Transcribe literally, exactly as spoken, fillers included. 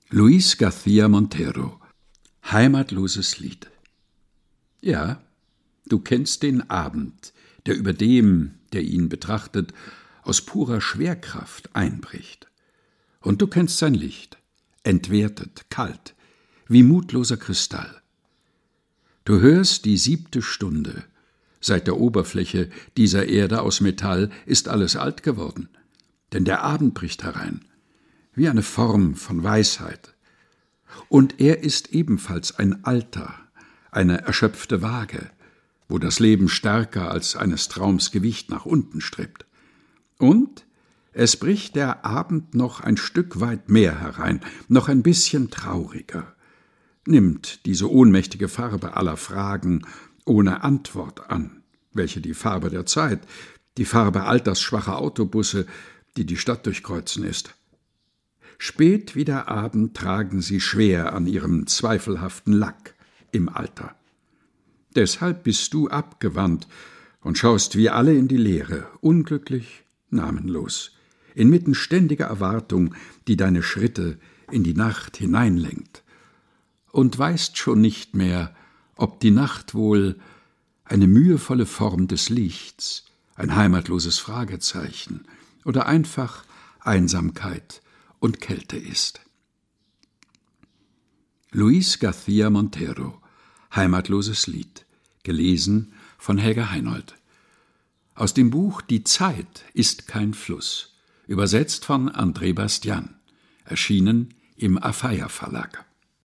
Luis García Montero, Heimatloses Lied. Ja, du kennst den Abend, der über dem, der ihn betrachtet, aus purer Schwerkraft einbricht. Und du kennst sein Licht, entwertet, kalt, wie mutloser Kristall. Du hörst die siebte Stunde. Seit der Oberfläche dieser Erde aus Metall ist alles alt geworden, denn der Abend bricht herein, wie eine Form von Weisheit. Und er ist ebenfalls ein Alter, eine erschöpfte Waage, wo das Leben stärker als eines Traums Gewicht nach unten strebt. Und es bricht der Abend noch ein Stück weit mehr herein, noch ein bisschen trauriger, nimmt diese ohnmächtige Farbe aller Fragen ohne Antwort an, welche die Farbe der Zeit, die Farbe altersschwacher Autobusse, die die Stadt durchkreuzen, ist. Spät wie der Abend tragen sie schwer an ihrem zweifelhaften Lack im Alter. Deshalb bist du abgewandt und schaust wie alle in die Leere, unglücklich, namenlos, inmitten ständiger Erwartung, die deine Schritte in die Nacht hineinlenkt, und weißt schon nicht mehr, ob die Nacht wohl eine mühevolle Form des Lichts, ein heimatloses Fragezeichen oder einfach Einsamkeit und Kälte ist. Luis García Montero, Heimatloses Lied, gelesen von Helga Heinold. Aus dem Buch Die Zeit ist kein Fluss, übersetzt von André Bastian, erschienen im Afeier Verlag.